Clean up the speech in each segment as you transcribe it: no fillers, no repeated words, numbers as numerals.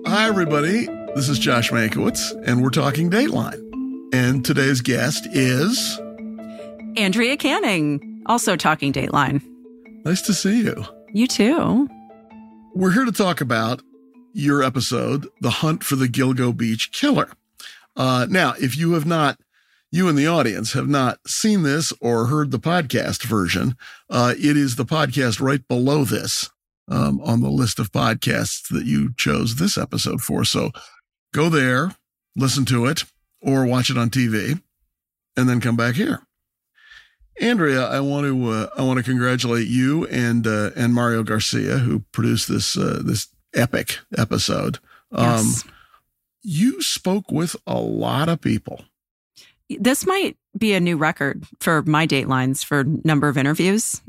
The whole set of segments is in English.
Hi, everybody. This is Josh Mankiewicz, and we're talking Dateline. And today's guest is... Andrea Canning, also talking Dateline. Nice to see you. You too. We're here to talk about your episode, The Hunt for the Gilgo Beach Killer. Now, if you have not, you in the audience have not seen this or heard the podcast version, it is the podcast right below this on the list of podcasts that you chose this episode for. So go there, listen to it, or watch it on TV, and then come back here. Andrea, I want to congratulate you and Mario Garcia, who produced this epic episode. Yes. You spoke with a lot of people. This might be a new record for my Datelines for number of interviews.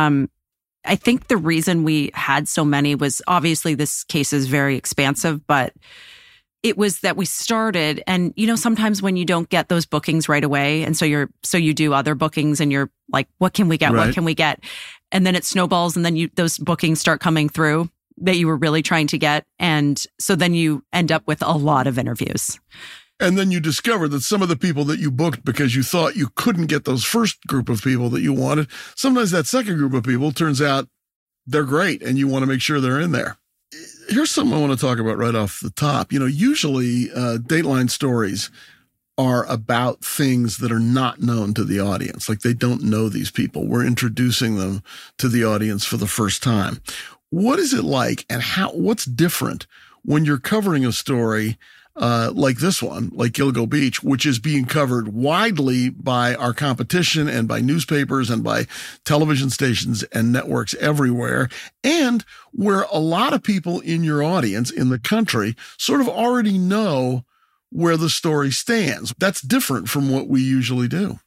I think the reason we had so many was obviously this case is very expansive, but it was that we started, and sometimes when you don't get those bookings right away, and so you do other bookings, and you're like, what can we get? Right. What can we get? And then it snowballs, and then those bookings start coming through that you were really trying to get, and so then you end up with a lot of interviews. And then you discover that some of the people that you booked because you thought you couldn't get those first group of people that you wanted, sometimes that second group of people turns out they're great, and you want to make sure they're in there. Here's something I want to talk about right off the top. Usually Dateline stories are about things that are not known to the audience. Like they don't know these people. We're introducing them to the audience for the first time. What is it like, and what's different when you're covering a story like this one, like Gilgo Beach, which is being covered widely by our competition and by newspapers and by television stations and networks everywhere, and where a lot of people in your audience in the country sort of already know where the story stands? That's different from what we usually do.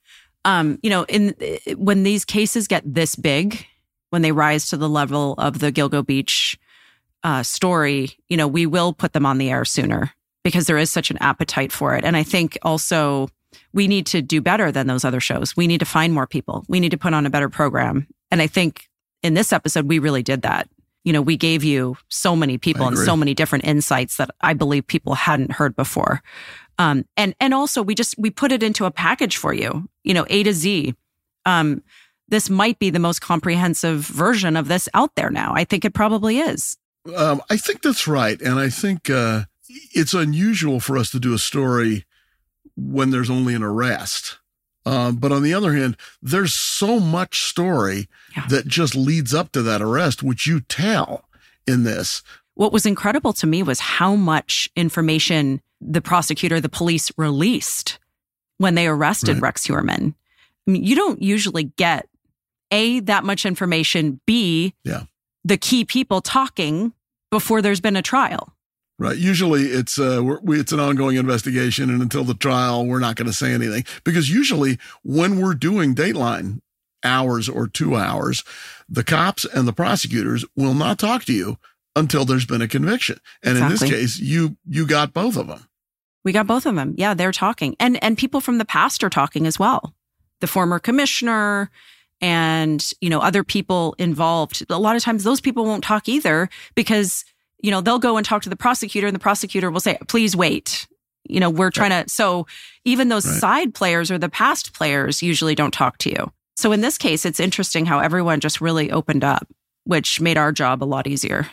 When these cases get this big, when they rise to the level of the Gilgo Beach story, we will put them on the air sooner, because there is such an appetite for it. And I think also we need to do better than those other shows. We need to find more people. We need to put on a better program. And I think in this episode, we really did that. We gave you so many people and so many different insights that I believe people hadn't heard before. And also we put it into a package for you, A to Z. This might be the most comprehensive version of this out there now. I think it probably is. I think that's right. And I think, it's unusual for us to do a story when there's only an arrest. But on the other hand, there's so much story that just leads up to that arrest, which you tell in this. What was incredible to me was how much information the prosecutor, the police released when they arrested Rex Heuermann. I mean, you don't usually get A, that much information, B, the key people talking before there's been a trial. Right. Usually it's an ongoing investigation, and until the trial, we're not going to say anything, because usually when we're doing Dateline hours or 2 hours, the cops and the prosecutors will not talk to you until there's been a conviction. And in this case, you got both of them. We got both of them. Yeah, they're talking. And people from the past are talking as well. The former commissioner and, other people involved. A lot of times those people won't talk either, because they'll go and talk to the prosecutor, and the prosecutor will say, please wait. We're trying to, so even those side players or the past players usually don't talk to you. So in this case, it's interesting how everyone just really opened up, which made our job a lot easier.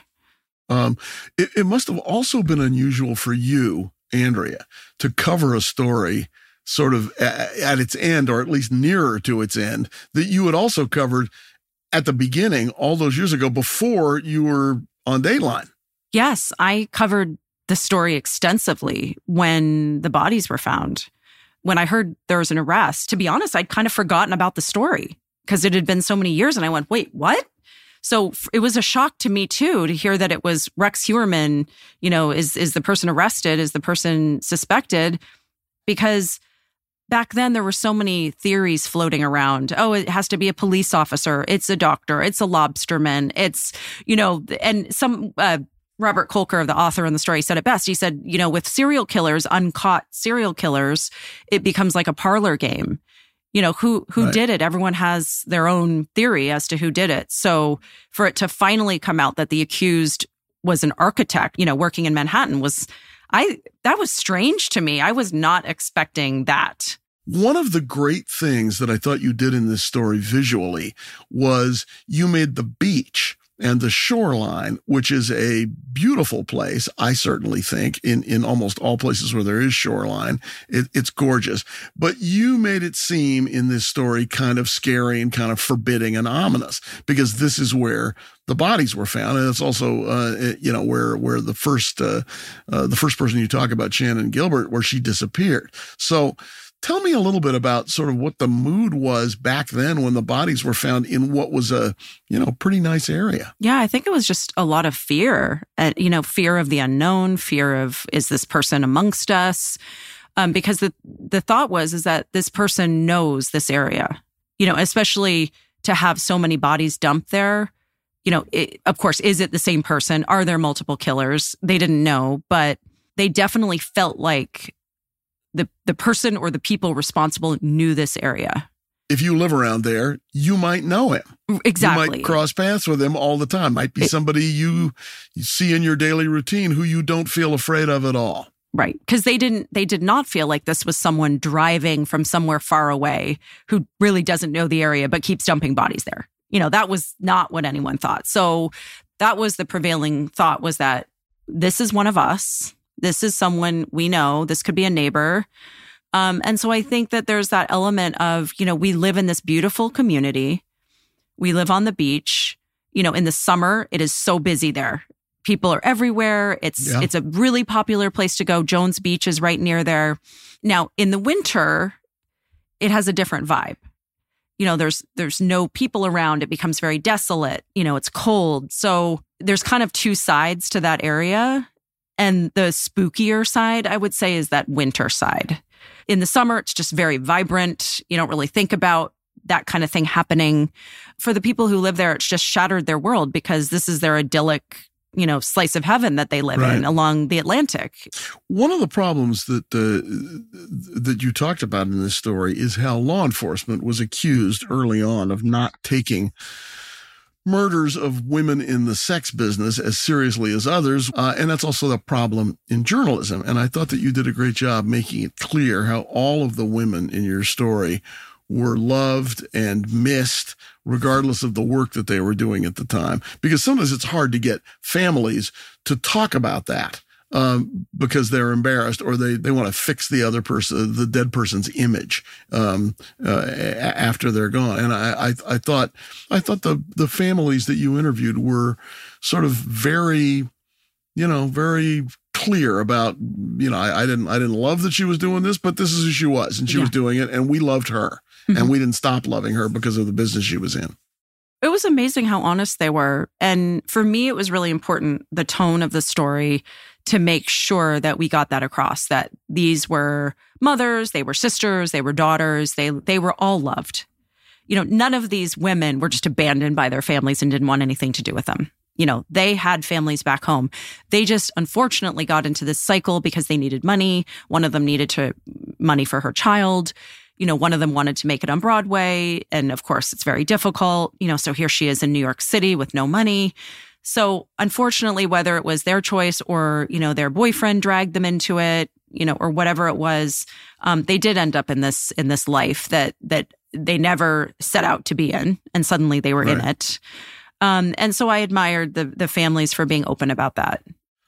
It must have also been unusual for you, Andrea, to cover a story sort of at its end, or at least nearer to its end, that you had also covered at the beginning all those years ago before you were on Dateline. Yes, I covered the story extensively when the bodies were found. When I heard there was an arrest, to be honest, I'd kind of forgotten about the story because it had been so many years, and I went, wait, what? So it was a shock to me too, to hear that it was Rex Heuermann, is the person arrested, is the person suspected, because back then there were so many theories floating around. Oh, it has to be a police officer. It's a doctor. It's a lobsterman. It's, and some, Robert Kolker, the author in the story, said it best. He said, with serial killers, uncaught serial killers, it becomes like a parlor game. Who did it? Everyone has their own theory as to who did it. So for it to finally come out that the accused was an architect, working in Manhattan that was strange to me. I was not expecting that. One of the great things that I thought you did in this story visually was you made the beach and the shoreline, which is a beautiful place, I certainly think, in almost all places where there is shoreline. It's gorgeous. But you made it seem in this story kind of scary and kind of forbidding and ominous, because this is where the bodies were found. And it's also, where the first person you talk about, Shannan Gilbert, where she disappeared. So tell me a little bit about sort of what the mood was back then when the bodies were found in what was a, pretty nice area. Yeah, I think it was just a lot of fear, fear of the unknown, fear of, is this person amongst us? Because the thought is that this person knows this area, especially to have so many bodies dumped there. Of course, is it the same person? Are there multiple killers? They didn't know, but they definitely felt like the person or the people responsible knew this area. If you live around there, you might know him. Exactly. You might cross paths with him all the time. Might be somebody you see in your daily routine who you don't feel afraid of at all. Right. Because they did not feel like this was someone driving from somewhere far away who really doesn't know the area but keeps dumping bodies there. That was not what anyone thought. So that was the prevailing thought, was that this is one of us. This is someone we know. This could be a neighbor. And so I think that there's that element of, we live in this beautiful community. We live on the beach. In the summer, it is so busy there. People are everywhere. It's a really popular place to go. Jones Beach is right near there. Now, in the winter, it has a different vibe. There's no people around. It becomes very desolate. It's cold. So there's kind of two sides to that area. And the spookier side, I would say, is that winter side. In the summer, it's just very vibrant. You don't really think about that kind of thing happening. For the people who live there, it's just shattered their world, because this is their idyllic, slice of heaven that they live in along the Atlantic. One of the problems that you talked about in this story is how law enforcement was accused early on of not taking murders of women in the sex business as seriously as others. And that's also the problem in journalism. And I thought that you did a great job making it clear how all of the women in your story were loved and missed, regardless of the work that they were doing at the time. Because sometimes it's hard to get families to talk about that because they're embarrassed, or they want to fix the other person, the dead person's image after they're gone. And I thought the families that you interviewed were sort of very, very clear about, I didn't love that she was doing this, but this is who she was, and she was doing it, and we loved her. And we didn't stop loving her because of the business she was in. It was amazing how honest they were. And for me, it was really important, the tone of the story, to make sure that we got that across, that these were mothers, they were sisters, they were daughters, they were all loved. None of these women were just abandoned by their families and didn't want anything to do with them. They had families back home. They just unfortunately got into this cycle because they needed money. One of them needed money for her child. One of them wanted to make it on Broadway. And of course, it's very difficult. So here she is in New York City with no money. So unfortunately, whether it was their choice or, their boyfriend dragged them into it, or whatever it was, they did end up in this life that they never set out to be in. And suddenly they were in it. And so I admired the families for being open about that.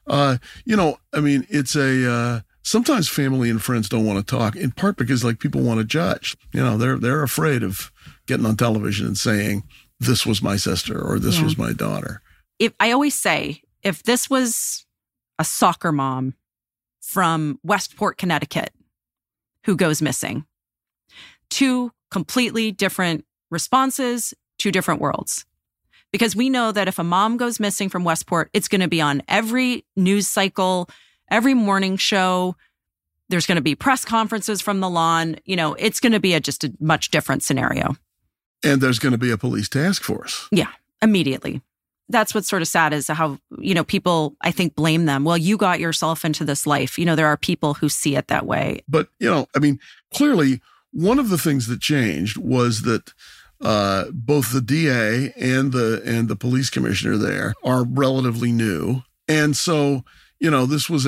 It's sometimes family and friends don't want to talk, in part because people want to judge. They're afraid of getting on television and saying, this was my sister or this was my daughter. I always say, if this was a soccer mom from Westport, Connecticut, who goes missing, two completely different responses, two different worlds. Because we know that if a mom goes missing from Westport, it's going to be on every news cycle, every morning show. There's going to be press conferences from the lawn. It's going to be just a much different scenario. And there's going to be a police task force. Yeah, immediately. That's what's sort of sad, is how, people, I think, blame them. Well, you got yourself into this life. There are people who see it that way. But, clearly one of the things that changed was that both the DA and the police commissioner there are relatively new. And so, this was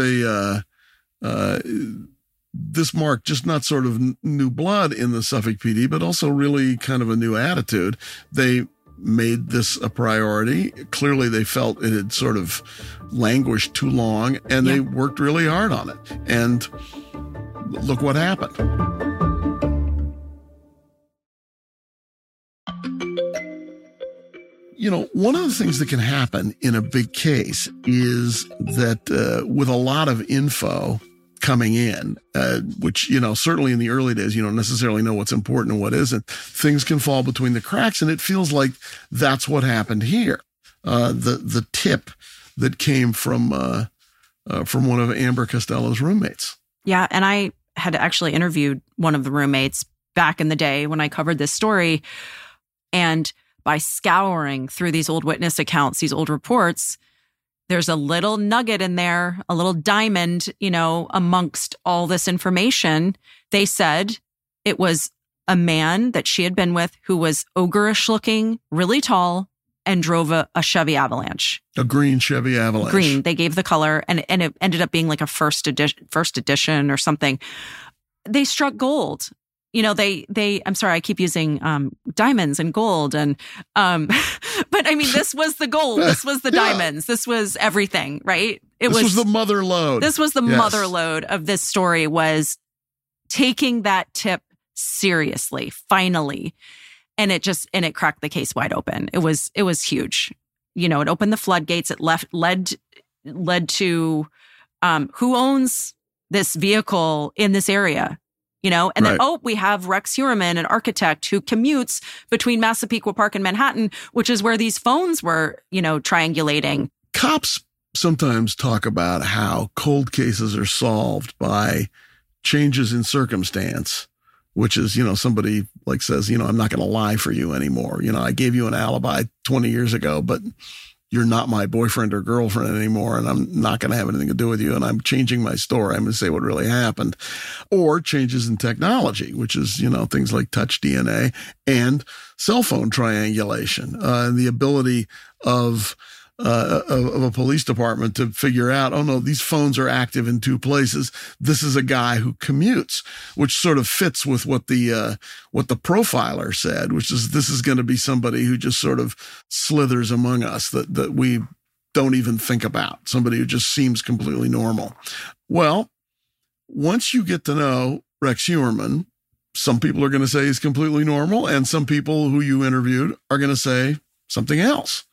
this marked just not sort of new blood in the Suffolk PD, but also really kind of a new attitude. They made this a priority. Clearly, they felt it had sort of languished too long, and they worked really hard on it. And look what happened. One of the things that can happen in a big case is that with a lot of info coming in, which, certainly in the early days, you don't necessarily know what's important and what isn't, things can fall between the cracks. And it feels like that's what happened here. The tip that came from one of Amber Costello's roommates. Yeah. And I had actually interviewed one of the roommates back in the day when I covered this story. And by scouring through these old witness accounts, these old reports, there's a little nugget in there, a little diamond, amongst all this information. They said it was a man that she had been with who was ogreish looking, really tall, and drove a Chevy Avalanche. A green Chevy Avalanche. Green. They gave the color, and it ended up being like a first edition or something. They struck gold. I'm sorry, I keep using diamonds and gold but I mean, this was the gold. This was the diamonds. This was everything, right? This was the mother lode. This was the mother lode of this story, was taking that tip seriously, finally. And it cracked the case wide open. It was huge. It opened the floodgates. It led to who owns this vehicle in this area. And then, we have Rex Heuermann, an architect who commutes between Massapequa Park and Manhattan, which is where these phones were, triangulating. Cops sometimes talk about how cold cases are solved by changes in circumstance, which is, somebody says, I'm not going to lie for you anymore. I gave you an alibi 20 years ago, but you're not my boyfriend or girlfriend anymore, and I'm not going to have anything to do with you, and I'm changing my story. I'm going to say what really happened. Or changes in technology, which is, things like touch DNA and cell phone triangulation, and the ability of a police department to figure out, oh no, these phones are active in two places. This is a guy who commutes, which sort of fits with what the profiler said, which is this is going to be somebody who just sort of slithers among us that we don't even think about, somebody who just seems completely normal. Well, once you get to know Rex Heuermann, some people are going to say he's completely normal, and some people who you interviewed are going to say something else.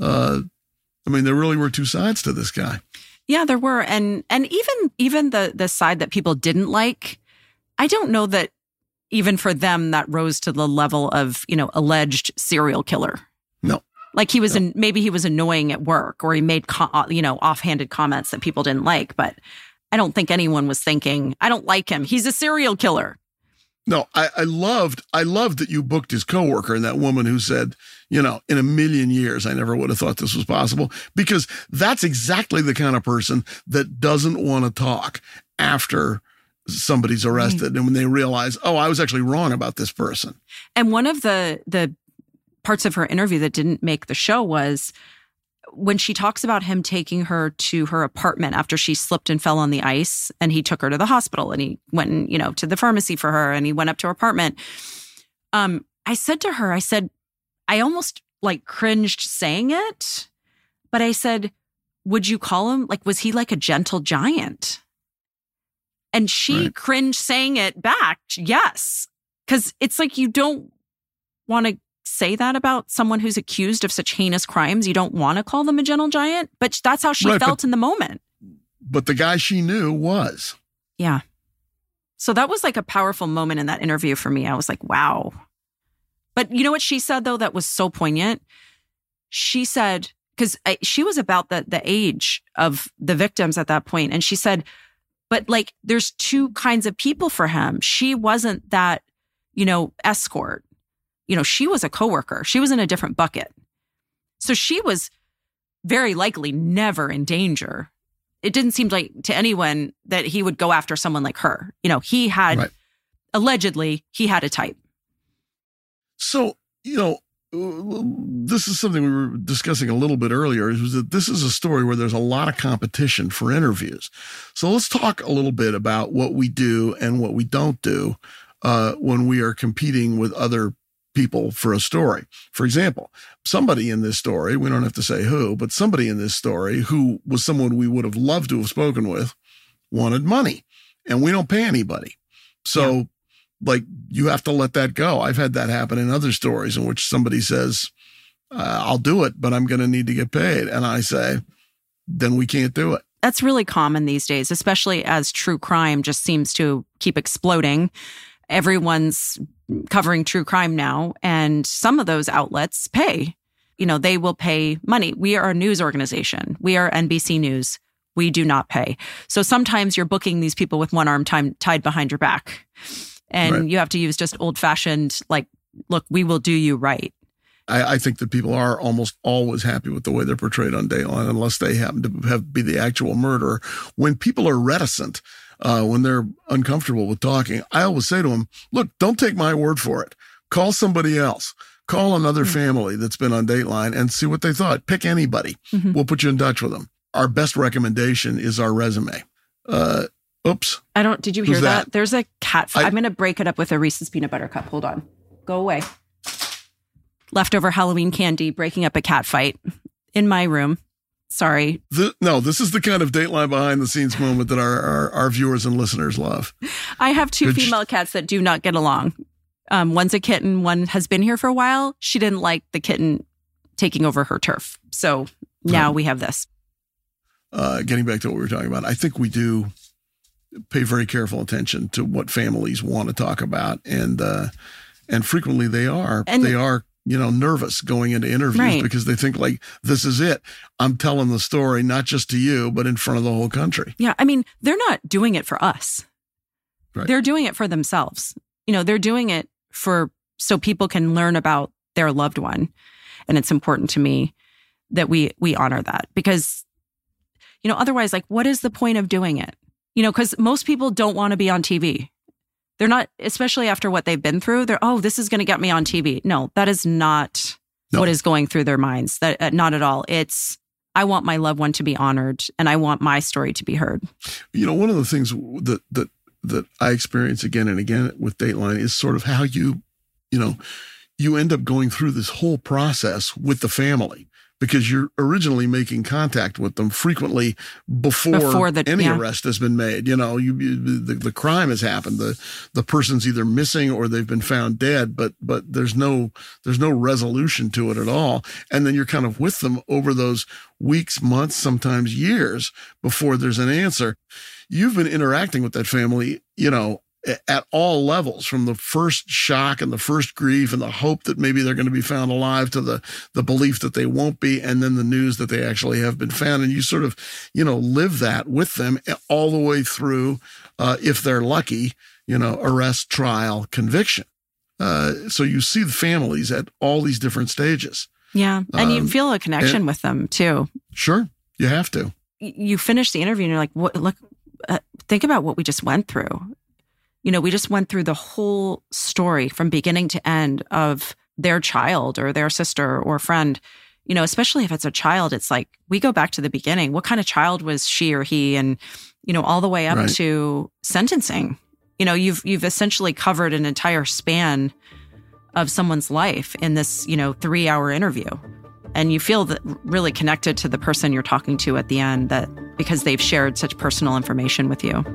There really were two sides to this guy. Yeah, there were. And even the side that people didn't like, I don't know that even for them that rose to the level of, alleged serial killer. No. Like maybe he was annoying at work, or he made, offhanded comments that people didn't like. But I don't think anyone was thinking, I don't like him. He's a serial killer. No, I loved that you booked his coworker and that woman who said, in a million years, I never would have thought this was possible, because that's exactly the kind of person that doesn't want to talk after somebody's arrested. And when they realize, oh, I was actually wrong about this person. And one of the parts of her interview that didn't make the show was when she talks about him taking her to her apartment after she slipped and fell on the ice, and he took her to the hospital, and he went, to the pharmacy for her, and he went up to her apartment. I said to her, I almost cringed saying it, but I said, would you call him, was he like a gentle giant? And she cringed saying it back. Yes. 'Cause it's you don't want to say that about someone who's accused of such heinous crimes. You don't want to call them a gentle giant, but that's how she felt in the moment. But the guy she knew was. Yeah. So that was a powerful moment in that interview for me. I was like, wow. But you know what she said, though, that was so poignant? She said, because she was about the age of the victims at that point, and she said, but there's two kinds of people for him. She wasn't that, escort. She was a coworker. She was in a different bucket. So she was very likely never in danger. It didn't seem like to anyone that he would go after someone like her. He had, allegedly, he had a type. So, this is something we were discussing a little bit earlier, is that this is a story where there's a lot of competition for interviews. So let's talk a little bit about what we do and what we don't do when we are competing with other people for a story. For example, somebody in this story, we don't have to say who, but somebody in this story who was someone we would have loved to have spoken with, wanted money, and we don't pay anybody. So like, you have to let that go. I've had that happen in other stories in which somebody says, I'll do it, but I'm going to need to get paid. And I say, then we can't do it. That's really common these days, especially as true crime just seems to keep exploding. Everyone's covering true crime now, and some of those outlets pay. They will pay money. We are a news organization. We are NBC News. We do not pay. So sometimes you're booking these people with one arm tied behind your back. And you have to use just old-fashioned, like, look, we will do you right. I think that people are almost always happy with the way they're portrayed on Dateline, unless they happen to be the actual murderer. When people are reticent, when they're uncomfortable with talking, I always say to them, look, don't take my word for it. Call somebody else. Call another family that's been on Dateline and see what they thought. Pick anybody. We'll put you in touch with them. Our best recommendation is our resume. Oops. Did you hear that? There's a cat. I'm going to break it up with a Reese's peanut butter cup. Hold on. Go away. Leftover Halloween candy, breaking up a cat fight in my room. Sorry. This is the kind of Dateline behind the scenes moment that our viewers and listeners love. I have two female cats that do not get along. One's a kitten. One has been here for a while. She didn't like the kitten taking over her turf. So now we have this. Getting back to what we were talking about, I think we do pay very careful attention to what families want to talk about. And frequently they are nervous going into interviews because they think like, this is it. I'm telling the story, not just to you, but in front of the whole country. Yeah. I mean, they're not doing it for us. Right. They're doing it for themselves. They're doing it so people can learn about their loved one. And it's important to me that we honor that because, otherwise, like, what is the point of doing it? Because most people don't want to be on TV. They're not, especially after what they've been through. This is going to get me on TV. No, that is not what is going through their minds. That not at all. It's, I want my loved one to be honored and I want my story to be heard. One of the things that I experience again and again with Dateline is sort of how you end up going through this whole process with the family. Because you're originally making contact with them frequently before any arrest has been made. The crime has happened. The person's either missing or they've been found dead, but there's no resolution to it at all. And then you're kind of with them over those weeks, months, sometimes years before there's an answer. You've been interacting with that family, at all levels, from the first shock and the first grief and the hope that maybe they're going to be found alive to the belief that they won't be, and then the news that they actually have been found. And you sort of, live that with them all the way through, if they're lucky, arrest, trial, conviction. So you see the families at all these different stages. Yeah. And you feel a connection with them too. Sure. You have to. You finish the interview and you're like, look, think about what we just went through. We just went through the whole story from beginning to end of their child or their sister or friend. Especially if it's a child, it's like we go back to the beginning. What kind of child was she or he? And, all the way up to sentencing. You've essentially covered an entire span of someone's life in this, 3-hour interview. And you feel that really connected to the person you're talking to at the end, that because they've shared such personal information with you.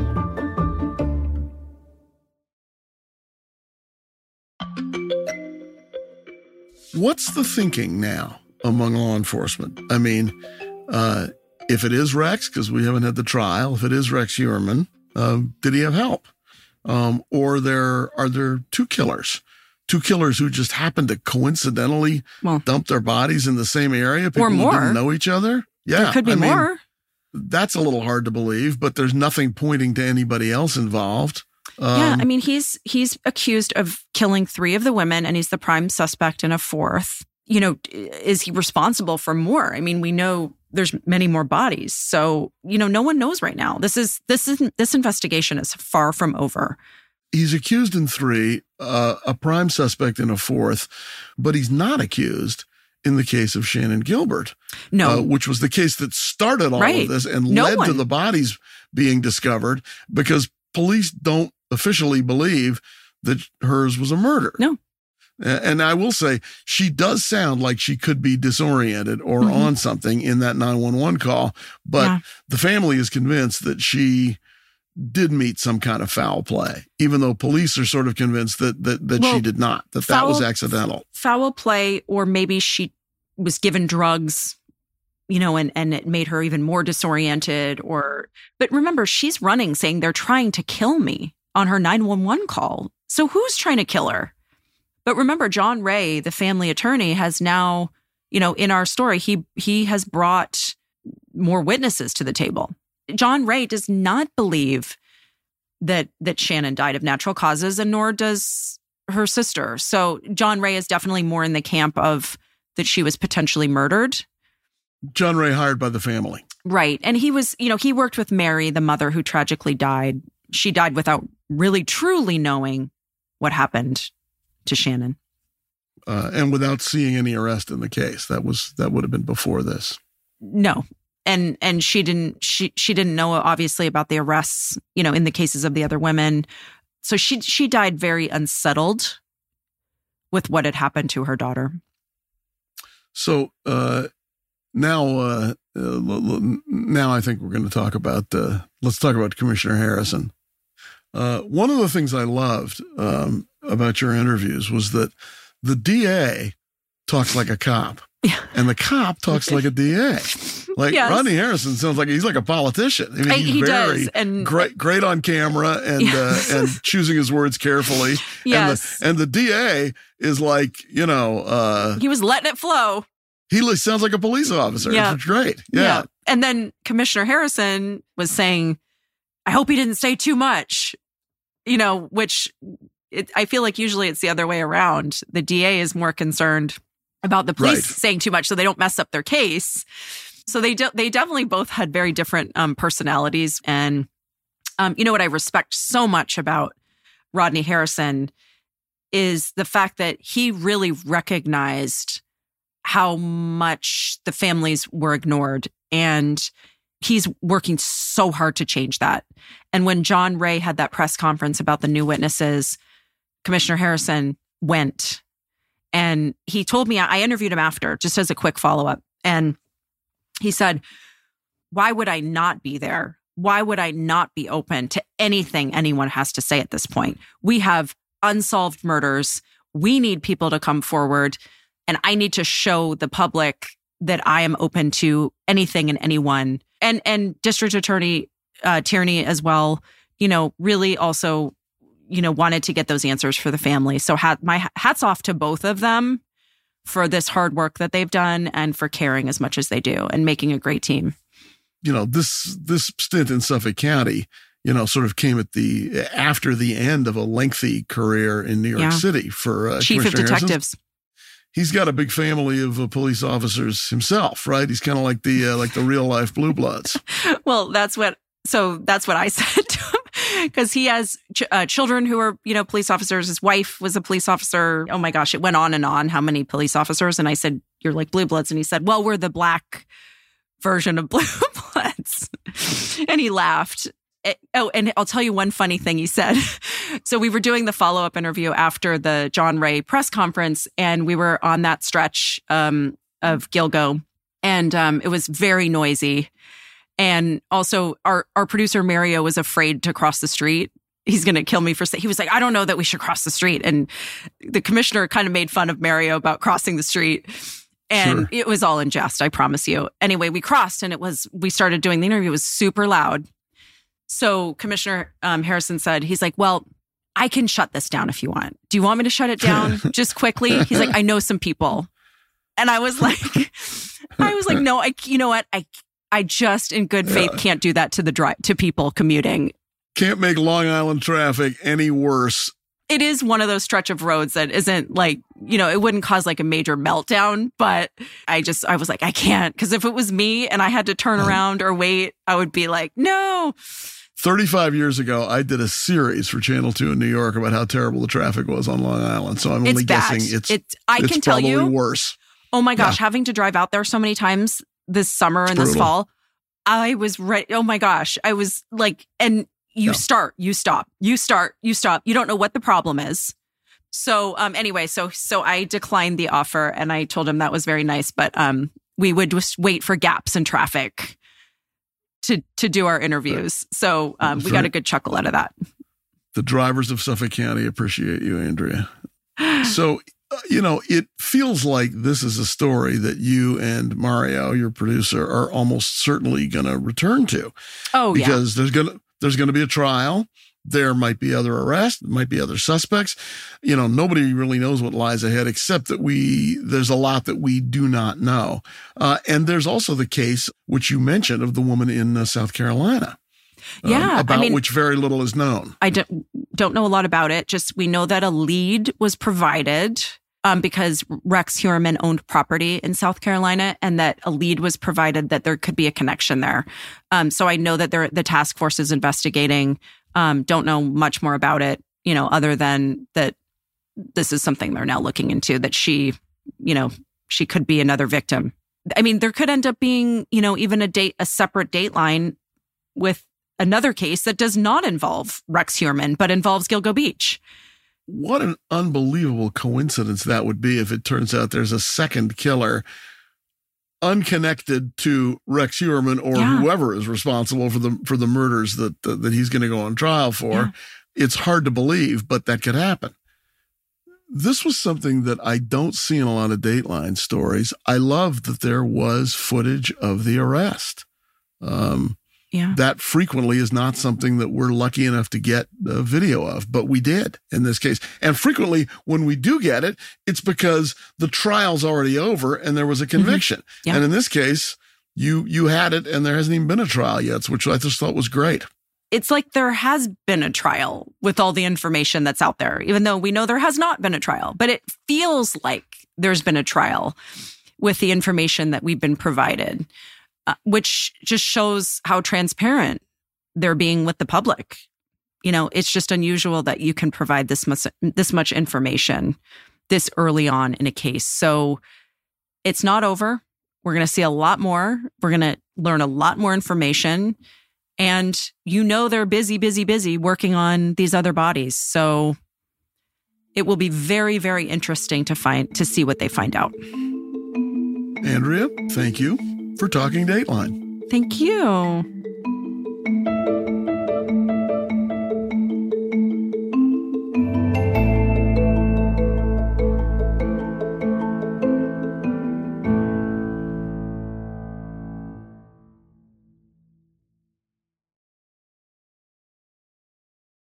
What's the thinking now among law enforcement? I mean, if it is Rex, because we haven't had the trial, if it is Rex Heuermann, did he have help? Or are there two killers who just happened to coincidentally dump their bodies in the same area? People or more. Who didn't know each other? Yeah. There could be more. That's a little hard to believe, but there's nothing pointing to anybody else involved. He's accused of killing 3 of the women, and he's the prime suspect in a 4th. Is he responsible for more? I mean, we know there's many more bodies, so no one knows right now. This investigation is far from over. He's accused in 3, a prime suspect in a 4th, but he's not accused in the case of Shannan Gilbert. No. Which was the case that started all of this and led to the bodies being discovered, because police don't officially believe that hers was a murder. No. And I will say, she does sound like she could be disoriented or on something in that 911 call, but the family is convinced that she did meet some kind of foul play, even though police are sort of convinced that she did not, that was accidental. Foul play, or maybe she was given drugs, and it made her even more disoriented. But remember, she's running saying they're trying to kill me on her 911 call. So who's trying to kill her? But remember, John Ray, the family attorney, has now, in our story, he has brought more witnesses to the table. John Ray does not believe that Shannan died of natural causes, and nor does her sister. So John Ray is definitely more in the camp of that she was potentially murdered. John Ray hired by the family. Right. And he was, he worked with Mary, the mother who tragically died. She died without really truly knowing what happened to Shannan. And without seeing any arrest in the case. That would have been before this. No. And she didn't know, obviously, about the arrests, in the cases of the other women. So she died very unsettled with what had happened to her daughter. So now I think we're going to talk about let's talk about Commissioner Harrison. One of the things I loved about your interviews was that the DA talks like a cop. Yeah. And the cop talks like a DA. Like yes. Rodney Harrison sounds like he's like a politician. I mean, he's he very does. And great on camera and and choosing his words carefully. Yes. And the DA is like, he was letting it flow. He sounds like a police officer. Yeah. It's great. Yeah. And then Commissioner Harrison was saying, I hope he didn't say too much, which I feel like usually it's the other way around. The DA is more concerned about the police saying too much so they don't mess up their case. So they definitely both had very different personalities. And what I respect so much about Rodney Harrison is the fact that he really recognized how much the families were ignored. And he's working so hard to change that. And when John Ray had that press conference about the new witnesses, Commissioner Harrison went. And he told me, I interviewed him after, just as a quick follow-up. And he said, why would I not be there? Why would I not be open to anything anyone has to say at this point? We have unsolved murders. We need people to come forward. And I need to show the public that I am open to anything and anyone. And District Attorney Tierney as well, really also wanted to get those answers for the family. So my hats off to both of them for this hard work that they've done and for caring as much as they do and making a great team. This stint in Suffolk County, sort of came after the end of a lengthy career in New York City for Chief of Detectives. He's got a big family of police officers himself, right? He's kind of like the real life Blue Bloods. Well, that's what I said to him. Because he has children who are, police officers. His wife was a police officer. Oh my gosh, it went on and on. How many police officers? And I said, you're like Blue Bloods. And he said, well, we're the black version of Blue Bloods. And he laughed. And I'll tell you one funny thing he said. So we were doing the follow-up interview after the John Ray press conference, and we were on that stretch of Gilgo, and it was very noisy. And also our producer, Mario, was afraid to cross the street. He's going to kill me he was like, I don't know that we should cross the street. And the commissioner kind of made fun of Mario about crossing the street. And It was all in jest, I promise you. Anyway, we crossed and we started doing the interview. It was super loud. So Commissioner Harrison said, he's like, well, I can shut this down if you want. Do you want me to shut it down just quickly? He's like, I know some people. And I was like, no, you know what? I just in good faith can't do that to people commuting. Can't make Long Island traffic any worse. It is one of those stretch of roads that isn't like, it wouldn't cause like a major meltdown, but I was like, I can't. Because if it was me and I had to turn around or wait, I would be like, no. 35 years ago, I did a series for Channel 2 in New York about how terrible the traffic was on Long Island. So I'm only guessing it's tell you, probably worse. Oh my gosh, having to drive out there so many times this summer and this fall, I was ready. Oh my gosh, I was like, and you start, you stop, you start, you stop. You don't know what the problem is. So anyway, so I declined the offer and I told him that was very nice, but we would just wait for gaps in traffic to do our interviews. So we got a good chuckle out of that. The drivers of Suffolk County appreciate you, Andrea. So, it feels like this is a story that you and Mario, your producer, are almost certainly going to return to. Oh, because there's going to be a trial. There might be other arrests, might be other suspects. Nobody really knows what lies ahead, except that there's a lot that we do not know. And there's also the case, which you mentioned, of the woman in South Carolina. About which very little is known. I don't know a lot about it. Just we know that a lead was provided because Rex Heuermann owned property in South Carolina, and that a lead was provided that there could be a connection there. So I know that the task force is investigating. Don't know much more about it, other than that this is something they're now looking into, that she could be another victim. I mean, there could end up being, even a separate dateline with another case that does not involve Rex Heuermann, but involves Gilgo Beach. What an unbelievable coincidence that would be if it turns out there's a second killer unconnected to Rex Heuermann or whoever is responsible for the murders that he's going to go on trial for. Yeah. It's hard to believe, but that could happen. This was something that I don't see in a lot of Dateline stories. I love that there was footage of the arrest. That frequently is not something that we're lucky enough to get a video of, but we did in this case. And frequently when we do get it, it's because the trial's already over and there was a conviction. Mm-hmm. Yeah. And in this case, you had it and there hasn't even been a trial yet, which I just thought was great. It's like there has been a trial with all the information that's out there, even though we know there has not been a trial. But it feels like there's been a trial with the information that we've been provided. Which just shows how transparent they're being with the public. It's just unusual that you can provide this much information this early on in a case. So it's not over. We're going to see a lot more. We're going to learn a lot more information. And they're busy working on these other bodies. So it will be very, very interesting to see what they find out. Andrea, thank you for talking Dateline. Thank you.